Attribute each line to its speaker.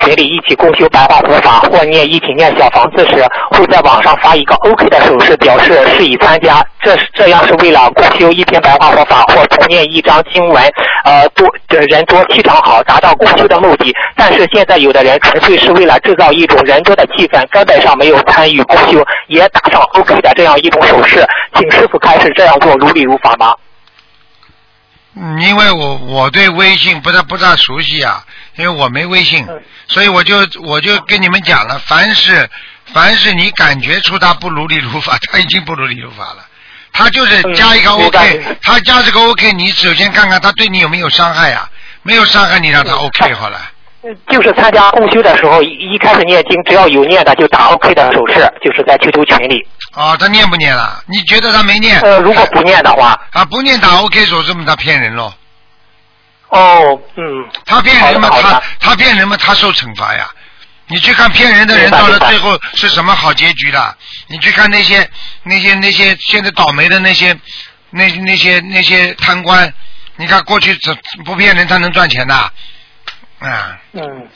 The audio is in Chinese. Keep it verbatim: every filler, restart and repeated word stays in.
Speaker 1: 群里一起共修白话佛法或念一起念小房子时，会在网上发一个 OK 的手势，表示示意参加。这这样是为了共修一篇白话佛法或同念一章经文，呃，多的人多气场好，达到共修的目的。但是现在有的人纯粹是为了制造一种人多的气氛，根本上没有参与共修，也打上 OK 的这样一种手势。请师傅开始这样做如理如法吗？
Speaker 2: 嗯，因为我我对微信不大不大熟悉啊，因为我没微信，
Speaker 1: 嗯、
Speaker 2: 所以我就我就跟你们讲了，凡是凡是你感觉出他不如理如法，他已经不如理如法了。他就是加一个 OK，、嗯、他加这个 OK， 你首先看看他对你有没有伤害呀、啊？没有伤害，你让他 OK 好了。
Speaker 1: 就是参加共修的时候，一开始念经，只要有念的就打 OK 的手势，就是在 Q Q 群里。
Speaker 2: 哦，他念不念了？你觉得他没念？
Speaker 1: 呃，如果不念的话。
Speaker 2: 啊，不念打 OK 手势，他骗人喽。
Speaker 1: 哦，嗯。
Speaker 2: 他骗人嘛，他他骗人嘛，他受惩罚呀。你去看骗人的人到了最后是什么好结局的？你去看那些那些那些现在倒霉的那些那那些那些贪官，你看过去不骗人他能赚钱的，啊。
Speaker 1: 嗯。